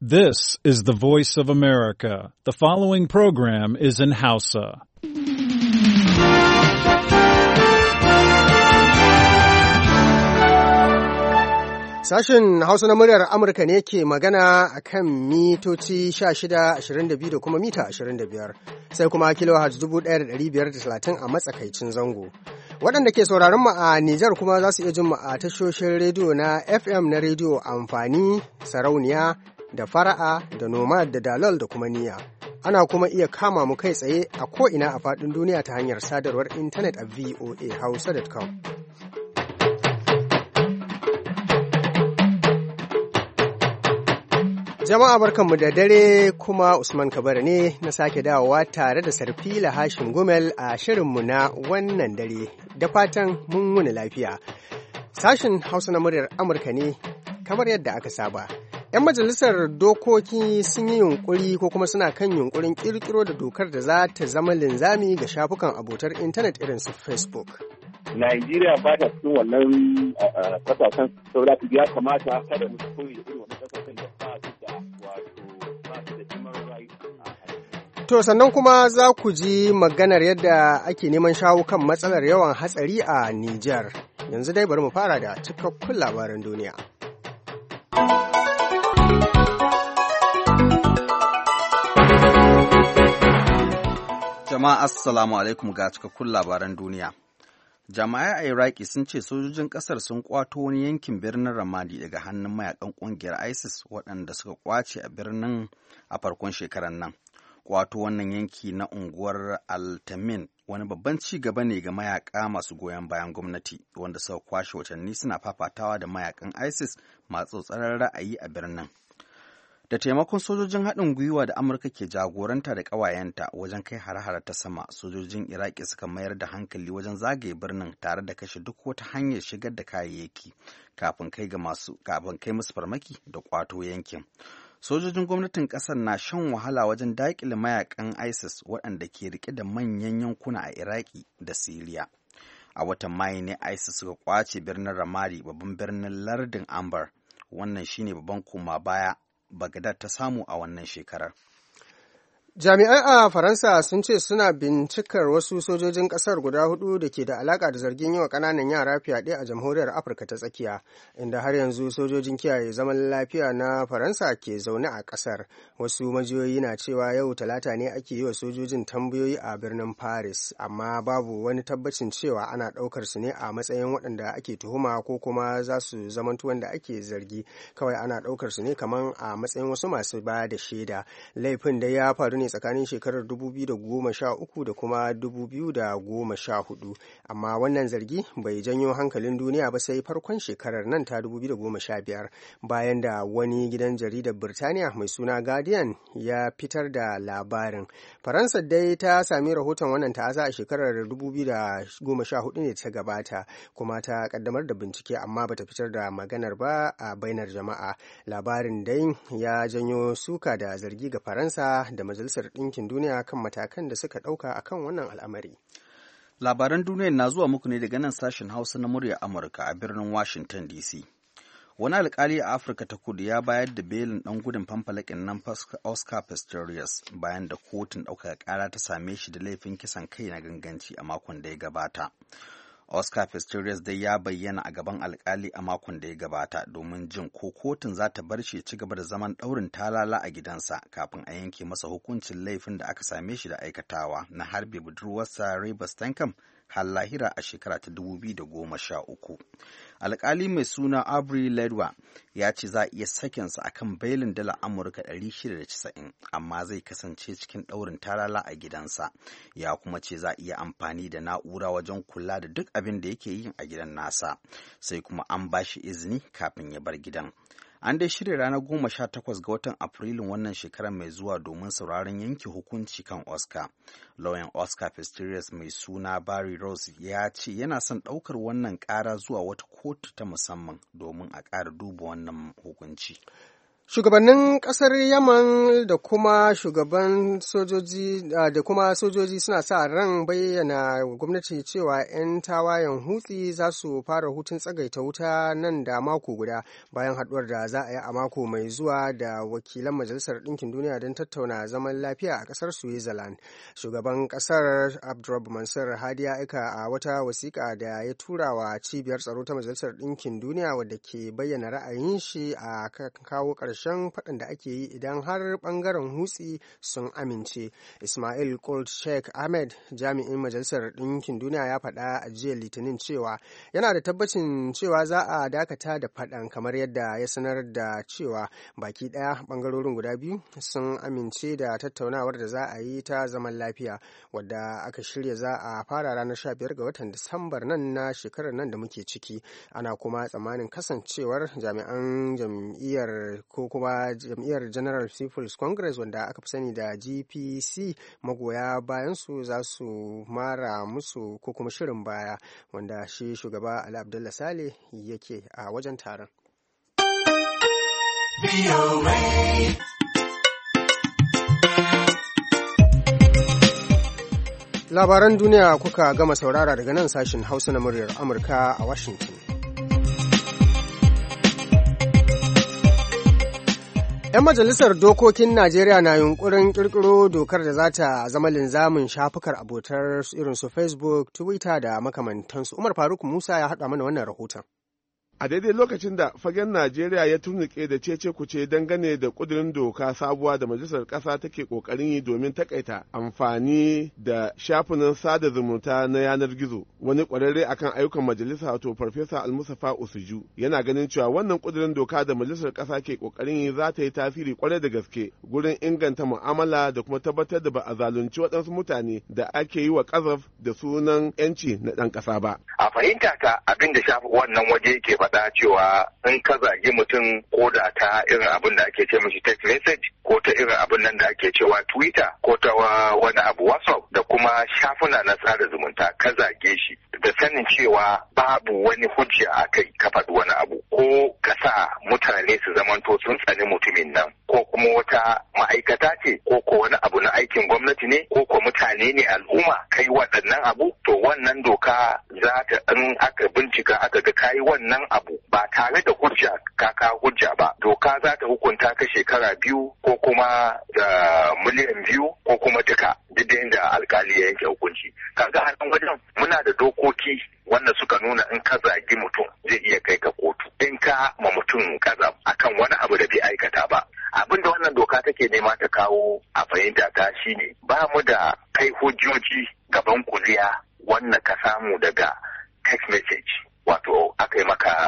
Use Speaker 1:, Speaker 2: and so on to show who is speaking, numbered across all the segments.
Speaker 1: This is the voice of America. The following program is in Hausa.
Speaker 2: Sashen Hausa na muryar Amurka ne ke magana a kan mitoci 16, 22 da kuma mita 25, sai kuma kilohertz 1530 a matsakaicin zango. Waɗanda ke sauraron mu a Nijar kuma za su iya jin mu a tashoshin rediyo na FM na rediyo amfani, sarauniya, da fara'a, da nomad, da dalol da kuma niyya. Ana kuma iya kama mu kai tsaye a ko'ina a faɗin duniya ta hanyar sadarwar intanet a voahausa.com. Jama'a barkanmu da dare, kuma Usman Kabara ne na sake dawowa tare da Sarfila Hashim Gumel a shirinmu na wannan dare, da fatan mun wuni lafiya. Sashen Hausa na muryar Amurka ne kamar yadda aka saba. 'Yan majalisar dokoki sun yi yunkuri ko kuma suna kan yunkurin kirkiro da dokar da za ta zama linzami ga shafukan abotar intanet irin su Facebook.
Speaker 3: Najeriya ba ta cikin wannan kasashen saboda ya kamata kada mu koyi irin wannan kasashen da ba su da human rights.
Speaker 2: To sannan kuma za ku ji maganar yadda ake neman shawo kan matsalar yawan hatsari a Nijar. Yanzu dai bari mu fara da cikakkun labaran duniya.
Speaker 4: Jama'a assalamu alaikum ga cikakkun labaran duniya. Jama'ai a Iraki sun ce sojojin kasar sun kwato wani yankin birnin Ramadi daga hannun mayakan kungiyar ISIS waɗanda suka kwace a birnin a farkon shekarar nan. Kwato wannan yanki na unguwar Al-Tamin wani babban ci gaba ne ga mayaka masu goyon bayan gwamnati wanda suka kwashe watanni suna fafatawa da mayakan ISIS masu tsaron ra'ayi a birnin. Da taimakon sojojin haɗin gwiwa da Amurka ke jagoranta da ƙawayenta wajen kai hare-hare ta sama, sojojin Iraki suka mayar da hankali wajen zagaye birnin tare da kashe duk wata hanyar shigar da kayayyaki kafin kai musu farmaki da ƙwato yankin. Sojojin gwamnatin ƙasar na shan wahala wajen daƙile mayakan ISIS waɗanda ke riƙe da manyan yankuna a Iraki da Siriya. A watan Mayu ne ISIS suka ƙwace birnin Ramadi, babban birnin lardin Anbar. Wannan shine babban koma baya Bagdad ta samu a wannan shekarar.
Speaker 2: Jami'ai a Faransa sun ce suna bincikar wasu sojojin ƙasar guda hudu da ke da alaƙa da zargin yi wa ƙananan yara fyaɗe a jamhuriyar Afirka ta tsakiya, inda har yanzu sojojin kiyaye zaman lafiya na Faransa ke zaune a ƙasar. Wasu majiyoyi na cewa yau Talata ne ake yi wa sojojin tambayoyi a birnin Paris, amma babu wani tabbacin cewa ana ɗaukar su ne a matsayin waɗanda ake tuhuma ko kuma za su zamanto wanda ake zargi. Kawai ana ɗaukar su ne kamar a matsayin wasu masu ba da shaida. Laifin da ya faru ne tsakanin shekarar 2013 da kuma 2014, amma wannan zargi bai janyo hankalin duniya ba sai farkon shekarar nan ta 2015, bayan da wani gidan jaridar Birtaniya mai suna Guardian ya fitar da labarin. Faransa dai ta sami rahoton wannan ta'asa a shekarar 2014 ne ta gabata, kuma ta kaddamar da bincike amma bata fitar da maganar ba a bainar jama'a. Labarin dai ya janyo suka da zargi ga Faransa da Majalisar Ɗinkin Duniya kan matakan da suka ɗauka akan wannan al'amari.
Speaker 4: Labaran duniya na zuwa muku ne daga nan sashen Hausa na murya Amurka a birnin Washington DC. Wani alkali a Afirka ta Kudu ya bayar da belin ɗan gudun fanfalakin nan Oscar Pistorius bayan da kotun ɗaukaka ƙara ta same shi da laifin kisan kai na ganganci a makon da ya gabata. Oscar Pistorius dai ya bayyana a gaban alkali a makon da ya gabata domin jin ko kotun za ta bar shi ci gaba da zaman ɗaurin talala a gidansa kafin a yanke masa hukuncin laifin da aka same shi da aikatawa na harbe budurwarsa Reba Stenkamp har lahira a shekara ta 2013. Alkali mai suna Aubrey Ledwa ya ce za a iya sakinsa a kan bailin dala Amurka 690, amma zai kasance cikin ɗaurin talala a gidansa. Ya kuma ce za a iya amfani da na'ura wajen kula da duk abin da yake yin a gidan nasa, sai kuma an ba shi izini kafin ya bar gidan. An dai shirya ranar 18 ga watan Afrilun wannan shekarar mai zuwa domin sauraron yanke hukunci kan Oscar. Lauyan Oscar Pistorius mai suna Barry Rose ya ce yana son ɗaukar wannan ƙara zuwa wata kotu ta musamman domin a ƙara duba wannan hukunci.
Speaker 2: Shugabannin kasar Yaman da kuma shugaban sojoji da kuma sojoji suna sa ran bayyana gwamnati cewa 'yan tawayen Hutsi za su fara hutun tsagaita wuta nan da mako guda bayan haduwar da za a yi a mako mai zuwa da wakilan Majalisar Ɗinkin Duniya don tattauna zaman lafiya a kasar Switzerland. Shugaban kasar Abdurrabbu Mansur Hadi ya aika a wata wasiƙa da ya tura wa cibiyar tsaro ta Majalisar Ɗinkin Duniya wadda ke bayyana ra'ayin shi a kawo ƙarshen faɗin da ake yi idan har ɓangaren Hutsi sun amince. Ismail Gold Sheikh Ahmed, jami'in Majalisar Ɗinkin Duniya, ya faɗa a jiya Litinin cewa yana da tabbacin cewa za a dakata da faɗan, kamar yadda ya sanar da cewa baki ɗaya ɓangarorin guda biyu sun amince da tattaunawar da za a yi ta zaman lafiya wadda aka shirya za a fara ranar 15 ga watan Disambar nan na shekarar nan da muke ciki. Ana kuma tsammanin kasancewar jami'an jam'iyyar ko kuma jam'iyyar General People's Congress wanda aka fi sani da GPC magoya bayan su za su mara musu ko kuma shirin baya, wanda shi shugaba Ali Abdullah Saleh yake a wajen taron. Labaran duniya kuka gama saurara daga nan sashin Hausa na muryar Amurka a Washington. 'Yan majalisar dokokin Najeriya na yunkurin kirkiro dokar da za ta zama linzamin shafukan abotar irin su Facebook, Twitter da makamantansu. Umar Faruk Musa ya haɗa mana wannan rahoton.
Speaker 5: A daidai lokacin da fagen Najeriya ya turnuke da cece-kuce dangane da ƙudurin doka sabuwa da majalisar ƙasa take ƙoƙarin yi domin takaita amfani da shafunan sada zumunta na yanar gizo, wani ƙwararre akan ayyukan majalisa wato Farfesa Almusafa Usuju yana ganin cewa wannan ƙudurin doka da majalisar ƙasa ke ƙoƙarin yi za ta yi tasiri ƙwarai da gaske gurin inganta mu'amala da kuma tabbatar da ba a zalunci waɗansu mutane da ake yi wa ƙazaf da sunan 'yanci na ɗan ƙasa ba.
Speaker 6: A fahimta ta abin da shafi wannan waje ke faɗa cewa in ka zagi mutum ko da ta irin abin da ake ce mishi text message ko ta irin abin nan da ake cewa Twitter ko ta wani abu WhatsApp da kuma shafuna na sada zumunta ka zage shi da sanin cewa babu wani hujja a kai ka faɗi wani abu ko ka sa mutane su zamanto sun tsani mutumin nan ko kuma wata ma'aikata ce ko wani abu na aikin gwamnati ne ko mutane ne al'umma kai waɗannan abu to wannan doka za ta in aka bincika aka ga kayi wannan abu ba tare da hujja ka hujja ba doka za ta hukunta ka shekara 2 ko kuma da miliyan 2 ko kuma duka duk da alkali ya yanke hukunci. Kaga a nan wajen muna da dokoki wanda suka nuna in ka zagi mutum zai iya kai ka kotu in ka ma mutum kaza akan wani abu da bai aikata ba. Abin da wannan doka take nema ta kawo a fahimta ta shine ba mu da kai hujjoji gaban kuliya wannan ka samu daga text message wato aka yi maka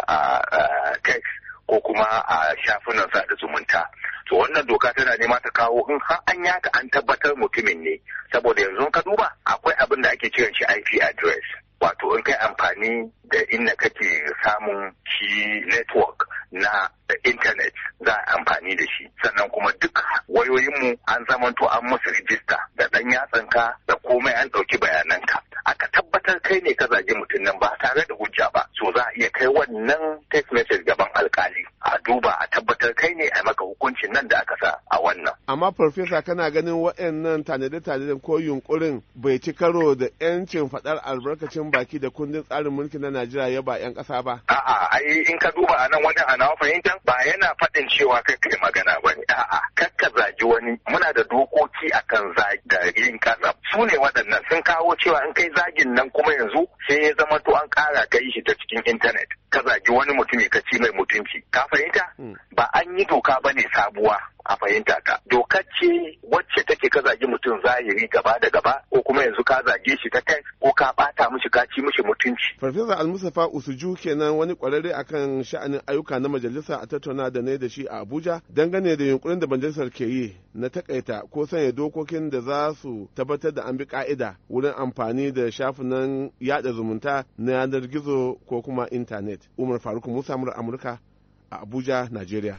Speaker 6: text ko kuma a shafunan sada zumunta. To wannan doka tana nema ta kawo in har an yaka an tabbatar mutumin ne, saboda yanzu ka duba akwai abin da ake kiran shi IP address, wato in kai amfani da inda kake samun shi network na internet za a amfani da shi, sannan kuma duk wayoyinmu an zamanto an musu rijista da ɗan yatsanka da komai an ɗauki bayananka. Aka tabbatar kai ne ka zagi mutum nan ba tare da hujja ba, so za a iya kai wannan text message gaban alkali a duba a tabbatar kai ne a maka hukuncin nan da aka sa a wannan.
Speaker 5: Amma Farfesa kana ganin waɗannan tanade-tanaden ko yunkurin bai ci karo da 'yancin faɗar albarkacin baki da kundin tsarin mulki na Najeriya ya ba 'yan ƙasa ba?
Speaker 6: A'a, ai in ka duba a nan wajen ana fahimtar ba yana faɗin cewa kai kai magana ba ne. A'a, kakka zagi wani. Muna da dokoki akan zagi da yin ƙasa. Su ne waɗannan sun kawo cewa in kai zagin nan kuma yanzu sai ya zama to an ƙara kai shi ta cikin intanet. Ka zagi wani mutumi ka ci mai mutunci. Ka fahimta? Ba an yi doka ba ne sabuwa. A fahimta ka dokar ce wacce take ka zagi mutum zahiri gaba da gaba ko kuma yanzu ka zage shi ta kai ko ka bata mishi ka ci mishi mutunci.
Speaker 5: Farfesa Almusafa Usuju kenan wani kwararre akan sha'anin ayyuka na majalisa a tattauna da ne da shi a Abuja dangane da yunkurin da majalisar ke yi na takaita ko sanya dokokin da za su tabbatar da an bi ka'ida wurin amfani da shafunan yada zumunta na yanar gizo ko kuma intanet. Umar Faruk Musa Amurka a Abuja, Najeriya.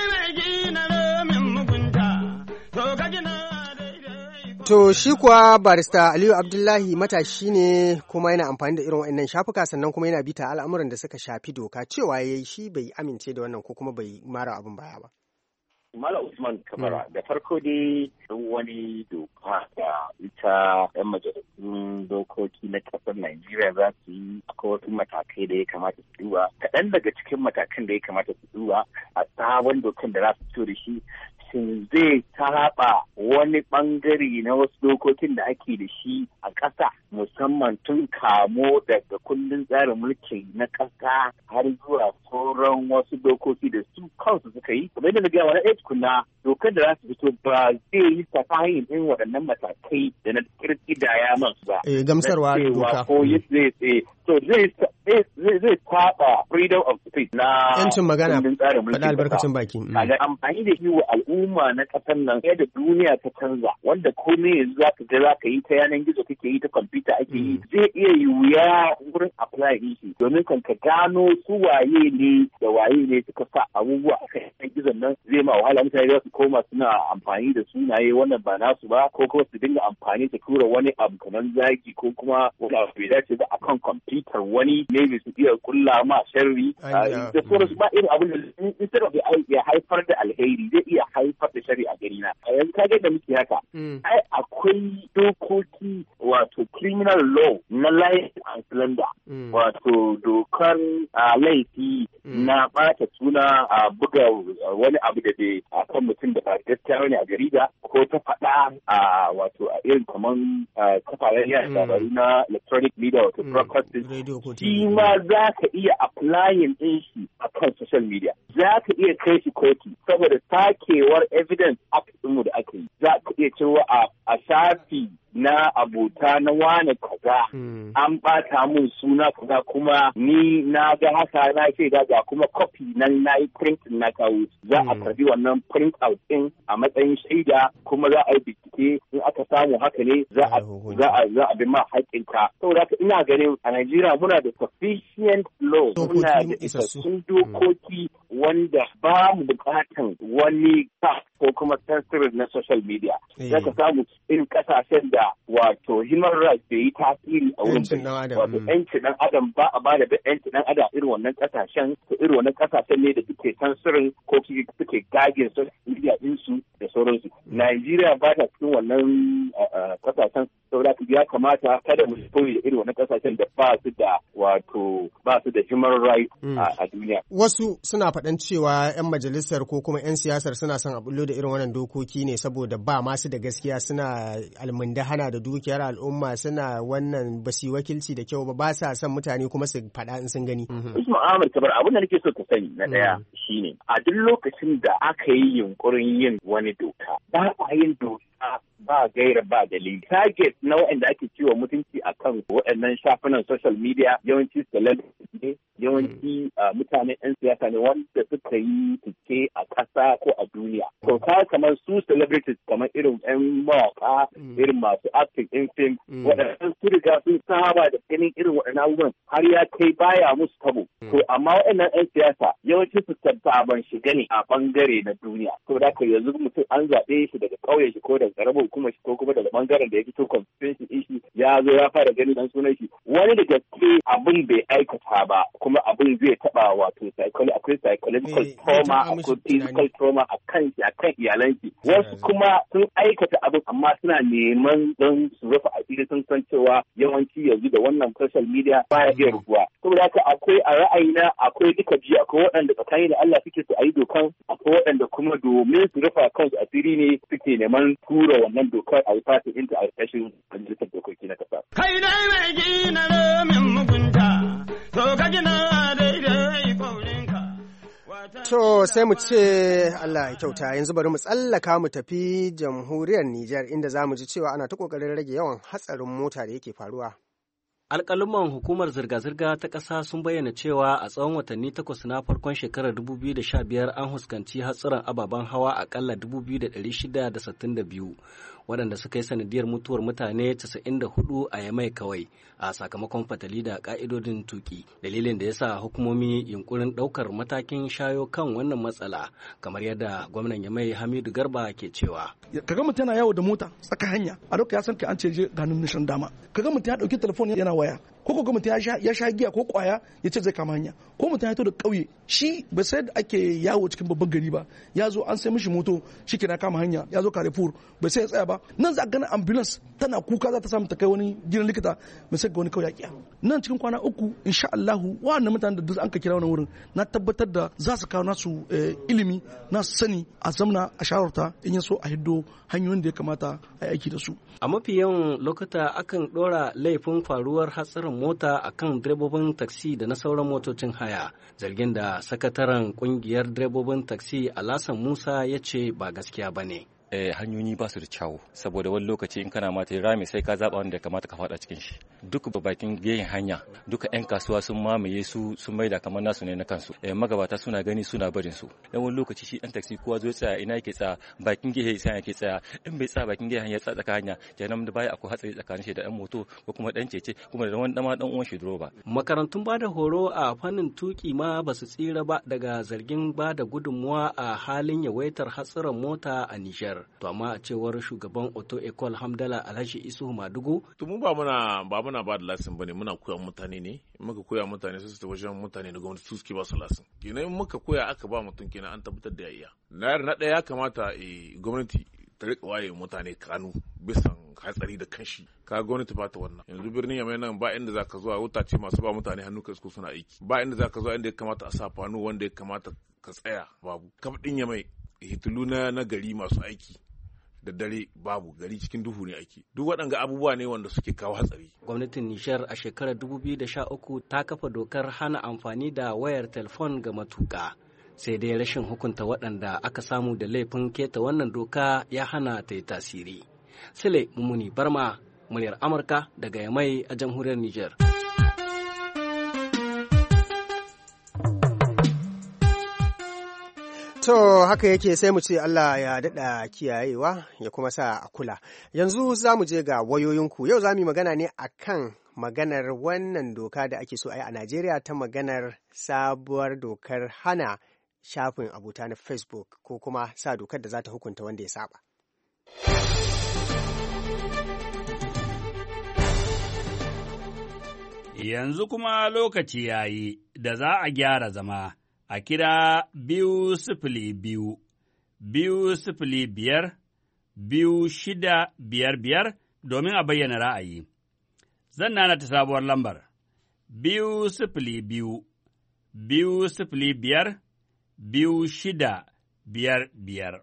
Speaker 2: To shi kuwa barista Aliyu Abdullahi matashi ne kuma yana amfani da irin waɗannan shafuka sannan kuma yana bita al'amuran da suka shafi doka cewa yayi shi bai amince da wannan ko kuma bai mara abin baya ba.
Speaker 3: Malam Usman Kabara, da farko dai wani doka da ita 'yan majalisun dokoki na ƙasar Najeriya za su yi akwai wasu matakai da ya kamata su duba. Kaɗan daga cikin matakan da ya kamata su duba a sabon dokan da za su fito da shi shin zai taɓa wani ɓangare na wasu dokokin da ake da shi a ƙasa musamman tun kamo daga kundin tsarin mulki na ƙasa har zuwa sauran wasu dokoki da su kansu suka yi. Kamar yadda na gaya wani tukuna dokar da za su fito ba zai yi tafahin ɗin waɗannan matakai da na kirkidaya masu ba.
Speaker 2: Gamsarwa da doka.
Speaker 3: Ko zai taɓa freedom of speech na
Speaker 2: yancin magana
Speaker 3: faɗa
Speaker 2: albarkacin baki.
Speaker 3: Kaga amfani da shi wa al'umma na ƙasar nan yadda duniya ta canza wanda komai yanzu za ka ga za ka yi ta yanar gizo kake yi ta kwamfuta ake yi zai iya yi wuya wurin apply shi domin kan ka gano su waye ne da waye ne suka sa abubuwa a kan yanar gizon nan zai ma wahala mutane za su koma suna amfani da sunaye wannan ba nasu ba ko kuma su dinga amfani da tura wani abu kamar zagi ko kuma wani abu bai dace ba akan kwamfutar wani ne su iya kulla ma sharri da sauransu ba irin abin da instead of ya haifar da alheri zai iya haifar da shari a gari na a yanzu kaga da muke haka ai akwai dokoki wato criminal law na life and slender wato dokar laifi na bata suna a buga wani abu da bai akan mutum da ba gaskiya ne a jarida ko ta faɗa wato a irin kaman kafafen yada labaru na electronic media wato broadcasting shi ma za ka iya applying ɗin shi a kan social media za ka iya kai shi kotu saboda takewar evidence act ɗinmu da aka yi za ka iya cewa a shafi na abota na wane kaza an bata mun suna kaza kuma ni na ga haka na ce ga kuma copy nan na yi print na kawo za a karbi wannan print out din a matsayin shaida kuma za a yi bincike in aka samu haka ne za a bi ma haƙƙinka saboda haka ina ganin a Najeriya muna da sufficient law muna da isassun dokoki wanda ba mu bukatan wani ko kuma censorship na social media za ka samu irin kasashen da wato human rights bai yi tasiri a wurin wato yancin dan adam ba a bada yancin dan adam irin wannan kasashen to irin wannan kasashen ne da suke censoring ko suke gagin social media ɗinsu da sauransu Najeriya ba ta cikin wannan kasashen saboda ya kamata kada mu koyi da irin wannan kasashen da ba su da human rights a duniya.
Speaker 2: Wasu suna faɗan cewa 'yan majalisar ko kuma 'yan siyasar suna son a bullo da irin wannan dokoki ne saboda ba masu da gaskiya suna almundahana da dukiyar al'umma suna wannan basi wakilci da kyau ba sa son mutane kuma su faɗa in sun gani.
Speaker 3: Usman Ahmad Kabar abin da nake so ka sani na ɗaya shine a duk lokacin da aka yi yunkurin yin wani doka ba a yin doka ba gaira ba dalili. Target na waɗanda ake ciwo mutunci a kan waɗannan shafunan social media yawanci celebrities ne, yawanci mutanen 'yan siyasa ne wanda suka yi fice a ƙasa ko a duniya. To ka kamar su celebrities kamar irin 'yan mawaƙa, irin masu acting in film, waɗannan su riga sun saba da ganin irin waɗannan abubuwan har ya kai baya musu tabo. To amma waɗannan 'yan siyasa yawanci su ban shiga ne a ɓangare na duniya. To da ka yanzu mutum an zaɓe shi daga ƙauye shi ko daga ƙaramar hukumar shi ko kuma daga ɓangaren da ya fito constituency ɗin shi ya zo ya fara ganin dan sunan shi. Wani da gaske abin bai aikata ba kuma abin zai taɓa wato akwai psychological trauma akwai physical trauma a kan shi a kan iyalan shi. Wasu kuma sun aikata abin amma suna neman don su rufe asiri sun san cewa yawanci yanzu da wannan social media baya iya rubuwa. Saboda haka akwai a ra'ayina akwai duka biyu akwai waɗanda tsakani da Allah suke su a yi dokan akwai waɗanda kuma domin su rufa kansu asiri ne suke neman tura wannan dokar a yi fasin inta a ƙarshen majalisar dokoki na ƙasa.
Speaker 7: Kai dai mai gina min mugunta, to ka gina daidai kaurinka.
Speaker 2: To sai mu ce Allah ya kyauta yanzu bari mu tsallaka mu tafi jamhuriyar Nijar inda za mu ji cewa ana ta ƙoƙarin rage yawan hatsarin mota da yake faruwa.
Speaker 8: Alƙaluman hukumar zirga-zirga ta ƙasa sun bayyana cewa a tsawon watanni 8 na farkon shekarar 2015 an huskanci hatsuran ababen hawa aƙalla 2,662 waɗanda suka yi sanadiyar mutuwar mutane 94 a Yamai kawai a sakamakon fatali da ƙa'idodin tuƙi. Dalilin da ya sa hukumomi yunkurin ɗaukar matakin shayo kan wannan matsala kamar yadda gwamnan Yamai Hamidu Garba ke cewa.
Speaker 9: Kaga mutum yana yawo da mota tsaka hanya a doka ya san ka an ce je ganin nishan dama. Kaga mutum ya ɗauki telefon yana waya ko ko mutum ya sha giya ko kwaya ya ce zai kama hanya, ko mutum ya to da kauye shi ba sai da ake yawo cikin babban gari ba, ya zo an sai mishi moto shi ke na kama hanya ya zo Carrefour ba sai ya tsaya ba, nan za a gana ambulance tana kuka za ta samu ta kai wani gidan likita ba sai ga wani kauye ya kiya. Nan cikin kwana 3 insha Allah wannan mutanen da an ka kira wannan wurin na tabbatar da za su kawo nasu ilimi na sani a zamna a shawarta in ya so a hiddo hanyoyin da ya kamata a yi aiki da su.
Speaker 8: A mafi yawan lokuta akan ɗora laifin faruwar hatsarin mota akan direbobin taksi da na sauran motocin haya, zargin da sakataren kungiyar direbobin taksi Alasan Musa ya ce ba gaskiya ba ne.
Speaker 10: Hanyoyi ba su da kyawu saboda wani lokaci in kana mata rami sai ka zaba wanda ya kamata ka fada cikin shi. Duk bakin gehen hanya duka 'yan kasuwa sun mamaye su sun maida kamar nasu ne na kansu. Magabata suna gani suna barin su. Dan wani lokaci shi dan taksi kowa zo tsaya ina yake tsaya bakin gehe sai yake tsaya, in bai tsaya bakin gehen hanya tsaka hanya kenan da baya akwai hatsari tsakanin shi da dan moto ko kuma dan cece kuma da wani dan uwan shi direba.
Speaker 8: Makarantun bada horo a fannin tuki ma ba su tsira ba daga zargin bada gudunmuwa a halin yawaitar hatsarin mota a Nijar. To amma a cewar shugaban Auto Ecole Hamdala Alhaji Isuhu Madugu,
Speaker 11: to mu ba muna ba da lasin bane, muna koya mutane ne, in muka koya mutane su ta wajen mutane da gwamnati su suke ba su lasin. Kenan in muka koya aka ba mutum kenan an tabbatar da yayya. Na ɗaya ya kamata gwamnati ta rika waye mutane kanu bisan hatsari da kanshi. Ka gwamnati ba ta wannan. Yanzu birnin Yamai nan ba inda zaka zuwa wutace masu ba mutane hannu ka suna aiki. Ba inda zaka zuwa inda ya kamata a sa fanu wanda ya kamata ka tsaya babu. Kaf din Yamai hitulu na gari masu aiki da dare babu, gari cikin duhu ne ake. Duk waɗanga abubuwa ne wanda suke kawo hatsari.
Speaker 8: Gwamnatin Nijar a shekarar 2013 ta kafa dokar hana amfani da wayar telefon ga matuƙa. Sai dai rashin hukunta waɗanda aka samu da laifin keta wannan doka ya hana ta yi tasiri. Sule Mumuni Barma, muryar Amurka daga Yamai a jamhuriyar Nijar.
Speaker 2: To haka yake sai mu ce Allah ya daɗa kiyayewa ya kuma sa a kula. Yanzu za mu je ga wayoyinku. Yau za mu yi magana ne a kan maganar wannan doka da ake so a yi a Najeriya ta maganar sabuwar dokar hana shafin abota na Facebook ko kuma sa dokar da za ta hukunta wanda ya saba.
Speaker 12: Yanzu kuma lokaci ya yi da za a gyara zama. A kira 202, 205, 2655 domin a bayyana ra'ayi. Zan nana ta sabuwar lambar, 202, 205, 2655.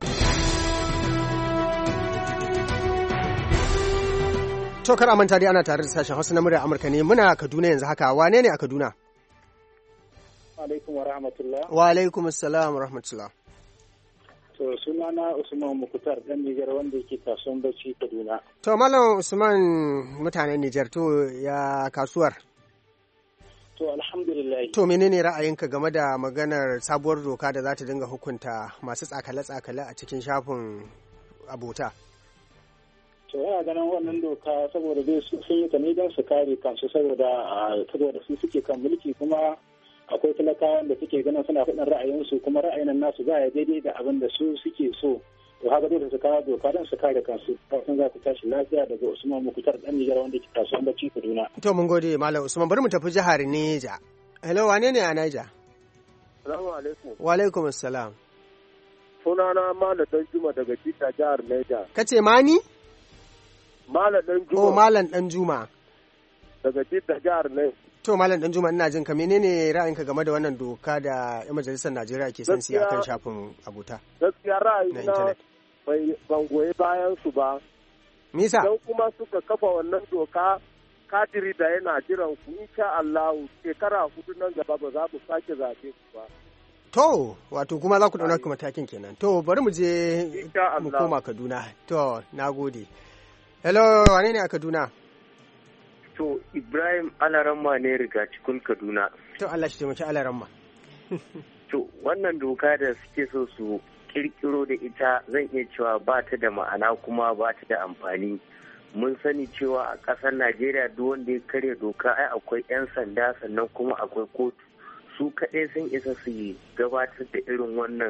Speaker 2: To kar a manta dai ana tare da sashen Hausa na murya Amurka ne, muna Kaduna yanzu haka. Wane ne a Kaduna?
Speaker 13: alaikum wa rahmatullah.
Speaker 2: Wa alaikum assalam wa rahmatullah.
Speaker 13: To sunana Usman Mukutar dan Nijar wanda yake kasuwan Bauchi Kaduna.
Speaker 2: To Malam Usman mutanen Nijar to ya kasuwar?
Speaker 13: To alhamdulillah.
Speaker 2: To menene ra'ayinka game da maganar sabuwar doka da za ta dinga hukunta masu tsakale-tsakale a cikin shafin abota?
Speaker 13: To yana ganin wannan doka saboda dai sun yi ta ne don su kare kansu saboda su suke kan mulki, kuma akwai talakawan da suke ganin suna faɗin ra'ayinsu kuma ra'ayin nasu za ya daidai da abin da su suke so. To haka dole su kawo doka don su kare kansu. Kafin za ku tashi lafiya daga Usman Mukutar dan Nijar wanda ke kasuwan Bauchi Kaduna.
Speaker 2: To mun gode Malam Usman, bari mu tafi jihar Neja. Hello, wane ne a Niger?
Speaker 14: Assalamu alaikum.
Speaker 2: Wa alaikum assalam.
Speaker 14: Sunana Malam Danjuma daga Jita jihar Niger.
Speaker 2: Kace Mani?
Speaker 14: Malam Danjuma.
Speaker 2: Oh, Malam Danjuma.
Speaker 14: Daga Jita jihar Niger.
Speaker 2: To Malam Danjuma, ina jin ka, menene ra'ayinka game da wannan doka da 'yan majalisar Najeriya ke son siya kan shafin abota?
Speaker 14: Gaskiya ra'ayina ban goyi bayan su ba.
Speaker 2: Misa?
Speaker 14: Don kuma suka kafa wannan doka kadiri da yana jiran ku, insha Allah shekara 4 nan gaba ba za mu sake zabe ku ba.
Speaker 2: To, wato kuma za ku ɗauna ku matakin kenan. To, bari mu je mu koma Kaduna. To, nagode. Hello, wane ne a Kaduna?
Speaker 15: To, Ibrahim Alaramma ne riga cikin Kaduna.
Speaker 2: To, Allah shi taimaki Alaramma.
Speaker 15: To, wannan doka da suke so su kirkiro da ita zan iya cewa ba ta da ma'ana kuma ba ta da amfani. Mun sani cewa a ƙasar Najeriya duk wanda ya karya doka ai akwai 'yan sanda sannan kuma akwai kotu. Su kaɗai sun isa su gabatar da irin wannan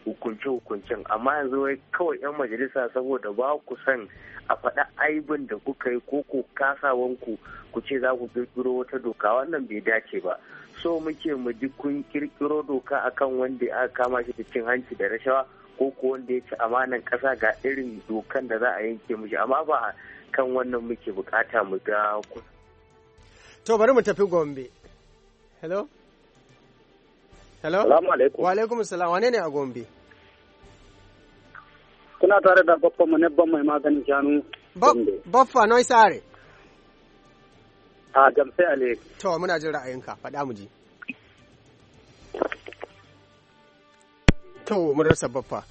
Speaker 15: hukunce-hukuncen, amma yanzu wai kawai 'yan majalisa saboda ba ku son a faɗa aibin da kuka yi ko kasawanku ku ce za ku kirkiro wata doka, wannan bai dace ba. So muke mu ji kun kirkiro doka akan wanda aka kama shi da cin hanci da rashawa ko wanda ya ci amanan ƙasa ga irin dokan da za a yanke mishi, amma ba kan wannan muke bukata mu ga ku.
Speaker 2: To bari mu tafi Gombe. Hello?
Speaker 16: Salamu alaikum.
Speaker 2: Wa alaikum salam. Wane ne a Gombe?
Speaker 16: Kuna tare da Baffa Munabban mai maganin shanu.
Speaker 2: Baffa Noi Sare.
Speaker 16: A Gamsai Ale.
Speaker 2: To muna jin ra'ayinka, faɗa mu ji. To mun rasa Baffa.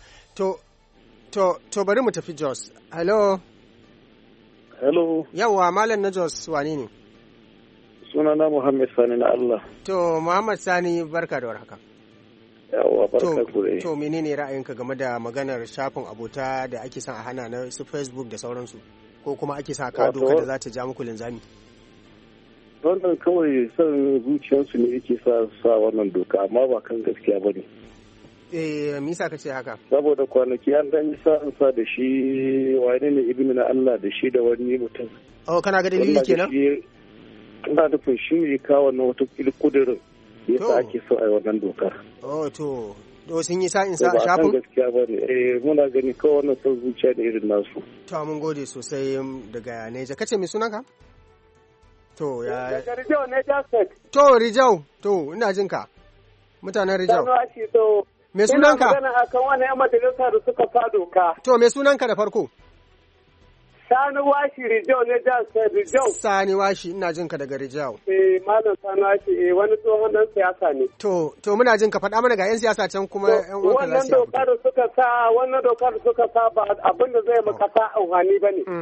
Speaker 2: To bari mu tafi Jos. Hello.
Speaker 17: Hello.
Speaker 2: Yawwa Malam na Jos wane ne?
Speaker 17: Sunana Muhammad Sani na Allah.
Speaker 2: To Muhammad Sani barka da warhaka.
Speaker 17: Yawwa barka kure.
Speaker 2: To menene ra'ayinka game da maganar shafin abota da ake son a hana na su Facebook da sauransu, ko kuma ake son a kawo doka da za ta ja muku linzami?
Speaker 17: Wannan kawai son zuciyarsu ne yake sa wannan doka, amma ba kan gaskiya ba ne.
Speaker 2: Me yasa kace haka?
Speaker 17: Saboda kwanaki an dan yi sa da shi wani ne ibnu na Allah da shi da wani mutum.
Speaker 2: Oh kana ga dalili kenan?
Speaker 17: Ina nufin shi ne kawo wannan wata kudirin yasa ake so a yi wannan dokar.
Speaker 2: Oh to sun yi sa'in sa a shafin?
Speaker 17: Ba gaskiya ba ne. Muna gani kawai wannan son zuciya da irin nasu.
Speaker 2: To mun gode sosai daga Neja. Kace me sunanka? To ya
Speaker 14: daga Rijau ne Jasek.
Speaker 2: To Rijau, to ina jin ka. Mutanen Rijau. Me sunanka?
Speaker 14: Ina magana akan wani 'yan majalisa da suka sa doka.
Speaker 2: To me sunanka da farko?
Speaker 14: Sani Washi Rijau ne Rijau.
Speaker 2: Sani Washi ina jin ka daga Rijau.
Speaker 14: Malam Sani Washi wani tsohon dan siyasa ne.
Speaker 2: To muna jin ka faɗa mana ga 'yan siyasa can kuma 'yan uwanka za su yi.
Speaker 14: Wannan dokar da suka sa ba abin da zai maka sa amfani ba ne.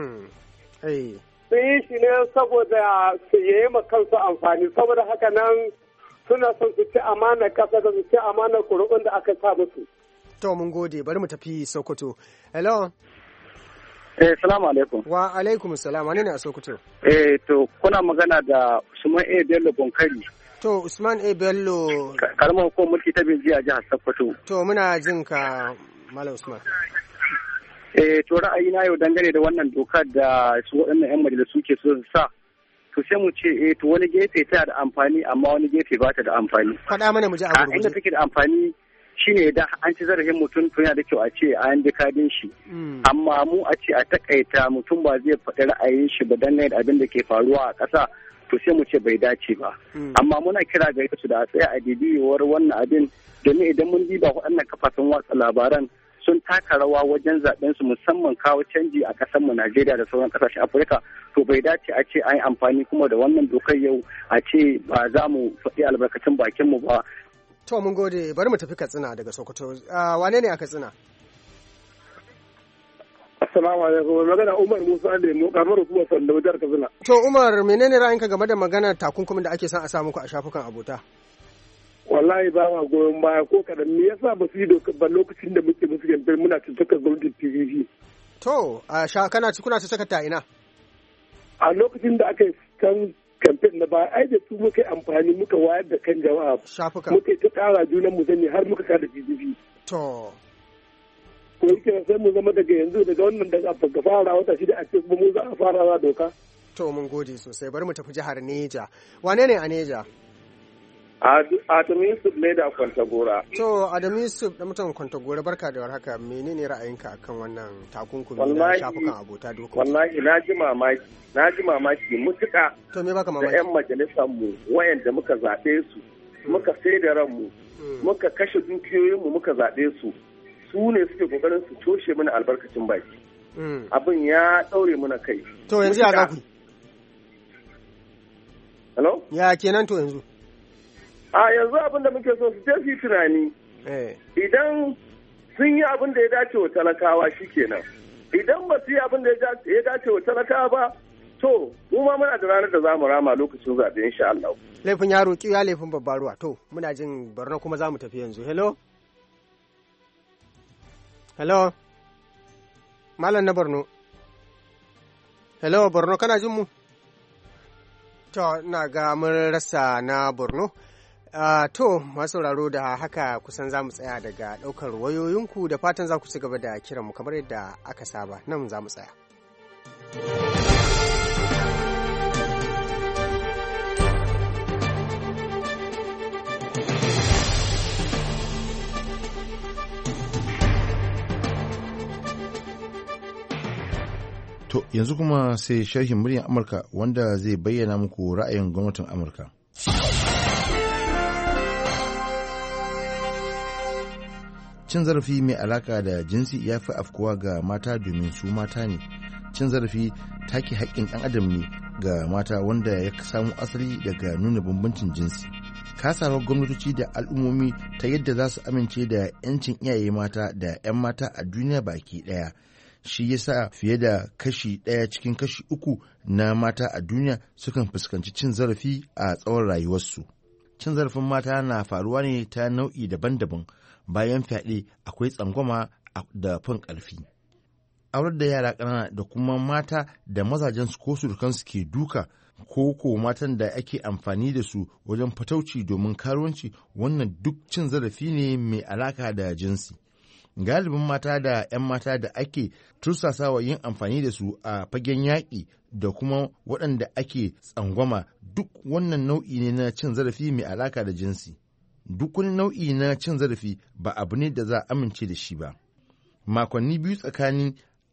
Speaker 14: Sun yi shi ne saboda su yi ma kansu amfani, saboda haka nan suna son su ci amanar ƙasa da su ci amanar kuri'un da aka sa musu.
Speaker 2: To mun gode, bari mu tafi Sokoto. Hello.
Speaker 16: Salamu alaikum.
Speaker 2: Wa alaikum salam. Wane ne a Sokoto?
Speaker 16: To kuna magana da Usman A Bello Bonkari.
Speaker 2: To Usman A Bello.
Speaker 16: Karamar hukumar mulki ta Binji a jihar Sokoto.
Speaker 2: To muna jin ka Malam Usman.
Speaker 16: To ra'ayina yau dangane da wannan dokar da su waɗannan 'yan majalisu ke so su sa. To sai mu ce to wani gefe ta da amfani amma wani gefe ba ta da amfani.
Speaker 2: Faɗa mana mu ji a gurguje.
Speaker 16: Inda take da amfani shine idan an ci zarafin mutum to yana da kyau a ce an bi kadin shi. Amma mu a ce a takaita mutum ba zai faɗi ra'ayin shi ba dangane da abin da ke faruwa a ƙasa, to sai mu ce bai dace ba. Amma muna kira ga su da a tsaya a didiyowar wannan abin, domin idan mun diba waɗannan kafafen watsa labaran sun taka rawa wajen zaben su, musamman kawo canji a kasar mu Najeriya da sauran kasashen Afirka, to bai dace a ce an yi amfani kuma da wannan dokar yau a ce ba za mu faɗi albarkacin bakin mu ba.
Speaker 2: To mun gode, bari mu tafi Katsina daga Sokoto. Wane ne a Katsina?
Speaker 14: Assalamu alaikum. Magana Umar Musa ne mu kamar kuma sanda wajen Katsina.
Speaker 2: To Umar, menene ra'ayinka game da maganar takunkumin da ake son a sa muku a shafukan abota?
Speaker 14: Wallahi ba ma goyon baya ko kadan, me yasa ba su yi doka ba lokacin da muke musu gambar muna tuntuka gwamnatin PVP.
Speaker 2: To kuna tuntuka ta ina?
Speaker 14: A lokacin da aka yi kan kamfen na baya, ai da su muka amfani muka wayar da kan jama'a.
Speaker 2: Shafuka.
Speaker 14: Muka ta ƙara junan mu sani har muka kada PVP.
Speaker 2: To.
Speaker 14: Ko yake sai mu zama daga yanzu daga wannan daga fara wata shida a ce mu za a fara doka.
Speaker 2: To mun gode sosai, bari mu tafi jihar Neja. Wane ne a Neja?
Speaker 18: Adamu Yusuf ne da Kwantagora.
Speaker 2: To Adamu Yusuf da mutum Kwantagora, barka da warhaka. Menene ra'ayinka akan wannan takunkumi na shafukan abota dokoki?
Speaker 18: Wallahi na ji mamaki mutuka.
Speaker 2: To me baka mamaki?
Speaker 18: Da 'yan majalisar mu wayanda muka zaɓe su, muka sai da ranmu, muka kashe dukiyoyin mu muka zaɓe su. Su ne suke kokarin su toshe mana albarkacin baki. Abin ya ɗaure mana kai.
Speaker 2: To yanzu ya gaku?
Speaker 18: Hello?
Speaker 2: Ya kenan to yanzu?
Speaker 18: Yanzu abin da muke so su je su yi tunani. Idan sun yi abin da ya dace wa talakawa shi kenan. Idan ba su yi abin da ya dace wa talakawa ba, to mu ma muna da ranar da za mu rama lokacin zaɓe insha Allah.
Speaker 2: Laifin yaro ya laifin babbar ruwa. To muna jin Borno kuma za mu tafi yanzu. Hello? Hello? Malam na Borno. Hello Borno, kana jin mu? To na ga mun rasa na Borno. To masu sauraro da haka kusan za mu tsaya daga ɗaukar wayoyinku da fatan za ku ci gaba da kiranmu kamar yadda aka saba nan za mu tsaya.
Speaker 19: To yanzu kuma sai sharhin muryar Amurka wanda zai bayyana muku ra'ayin gwamnatin Amurka. Cin zarafi mai alaka da jinsi ya fi afkuwa ga mata domin su mata ne. Cin zarafi take haƙƙin ɗan adam ne ga mata wanda ya samu asali daga nuna bambancin jinsi. Kasawar gwamnatoci da al'ummomi ta yadda za su amince da 'yancin iyaye mata da 'yan mata a duniya baki ɗaya. Shi yasa fiye da kashi 1 cikin kashi 3 na mata a duniya sukan fuskanci cin zarafi a tsawon rayuwarsu. Cin zarafin mata na faruwa ne ta nau'i daban-daban. Bayan fyaɗe akwai tsangwama da fin ƙarfi. Aurar da yara ƙanana da kuma mata da mazajensu ko surukansu ke duka ko matan da ake amfani da su wajen fatauci domin karuwanci, wannan duk cin zarafi ne mai alaka da jinsi. Galibin mata da 'yan mata da ake tursasawa yin amfani da su a fagen yaƙi da kuma waɗanda ake tsangwama, duk wannan nau'i ne na cin zarafi mai alaka da jinsi. Duk wani nau'i na cin zarafi ba abu ne da za a amince da shi ba. Makonni biyu tsakanin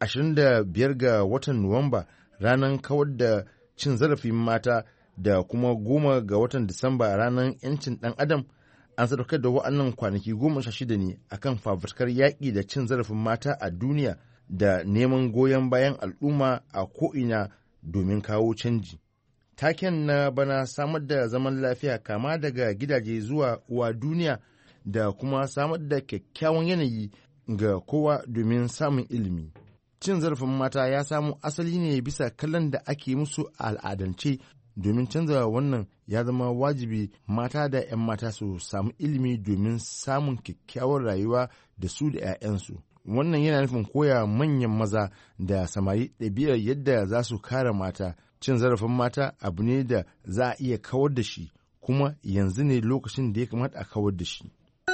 Speaker 19: 25 ga watan Nuwamba, ranar kawar da cin zarafin mata, da kuma 10 ga watan Disamba, ranar 'yancin ɗan adam, an sadaukar da wa'annan kwanaki 16 ne akan fafutukar yaƙi da cin zarafin mata a duniya da neman goyon bayan al'umma a ko'ina domin kawo canji. Taken na bana samar da zaman lafiya kama daga gidaje zuwa uwa duniya da kuma samar da kyakkyawan yanayi ga kowa domin samun ilimi. Cin zarafin mata ya samo asali ne bisa kallon da ake musu a al'adance. Domin canza wannan ya zama wajibi mata da 'yan mata su samu ilimi domin samun kyakkyawar rayuwa da su da 'ya'yansu. Wannan yana nufin koya manyan maza da samari ɗabi'ar yadda za su kare mata. Cin zarafin mata abu ne da za a iya kawar da shi, kuma yanzu ne lokacin da ya kamata a kawar da shi.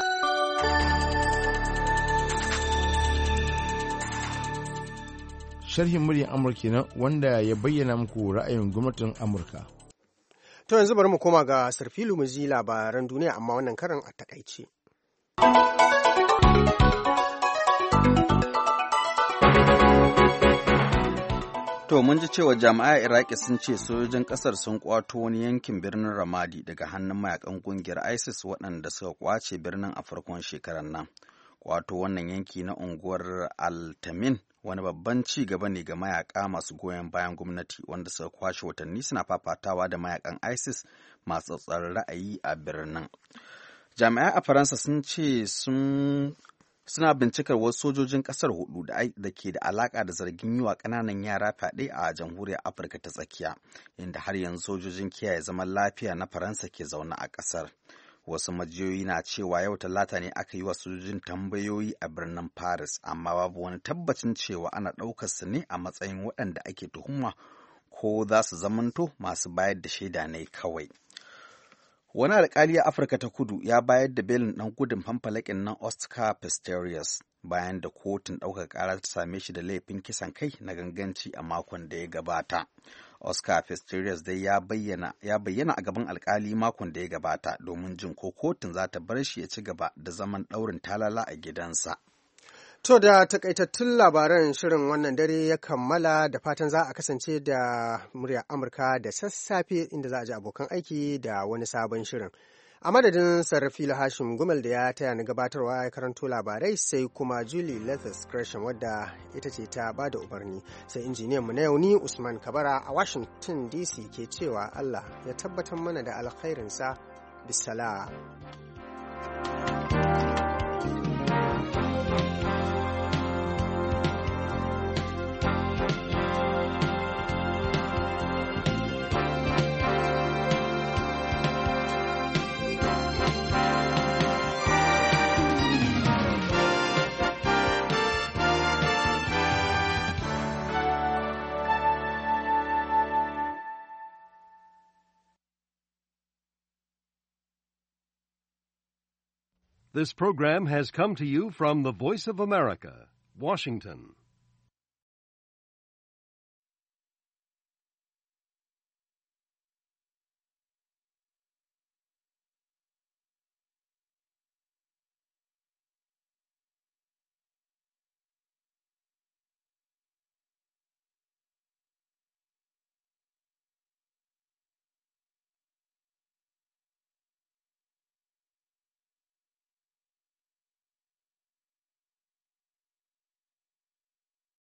Speaker 19: Sharhin muryar Amurka nan wanda ya bayyana muku ra'ayin gwamnatin Amurka.
Speaker 2: To yanzu bari mu koma ga Sarfilu mu ji labaran duniya, amma wannan karin a takaice.
Speaker 4: To mun ji cewa jami'ai Iraki sun ce sojojin kasar sun kwato wani yankin birnin Ramadi daga hannun mayakan kungiyar ISIS waɗanda suka kwace birnin a farkon shekarar nan. Kwato wannan yanki na unguwar Al-Tamin wani babban ci gaba ne ga mayaka masu goyon bayan gwamnati wanda suka kwashe watanni suna fafatawa da mayakan ISIS masu tsatsar ra'ayi a birnin. Jami'ai a Faransa sun ce suna bincikar wasu sojojin kasar 4 da ke da alaka da zargin yi wa ƙananan yara fyaɗe a jamhuriyar Afirka ta tsakiya, inda har yanzu sojojin kiyaye zaman lafiya na Faransa ke zaune a ƙasar. Wasu majiyoyi na cewa yau Talata ne aka yi wa sojojin tambayoyi a birnin Paris, amma babu wani tabbacin cewa ana ɗaukar su ne a matsayin waɗanda ake tuhuma ko za su zamanto masu bayar da shaida ne kawai. Wani alƙali a Afirka ta Kudu ya bayar da belin ɗan gudun fanfalakin nan Oscar Pistorius bayan da kotun ɗaukar ƙara ta same shi da laifin kisan kai na ganganci a makon da ya gabata. Oscar Pistorius dai ya bayyana a gaban alkali makon da ya gabata domin jin ko kotun za ta bar shi ya ci gaba da zaman ɗaurin talala a gidansa.
Speaker 2: To da takaitattun labaran shirin wannan dare ya kammala, da fatan za a kasance da muryar Amurka da sassafe inda za a ji abokan aiki da wani sabon shirin. A madadin Sarrafila Hashim Gumel da ya taya ni gabatarwa ya karanto labarai, sai kuma Julie Leathers Gresham wadda ita ce ta ba da umarni, sai injiniyan mu na yau ni Usman Kabara a Washington DC ke cewa Allah ya tabbatar mana da alkhairinsa. Bisala.
Speaker 20: This program has come to you from the Voice of America, Washington.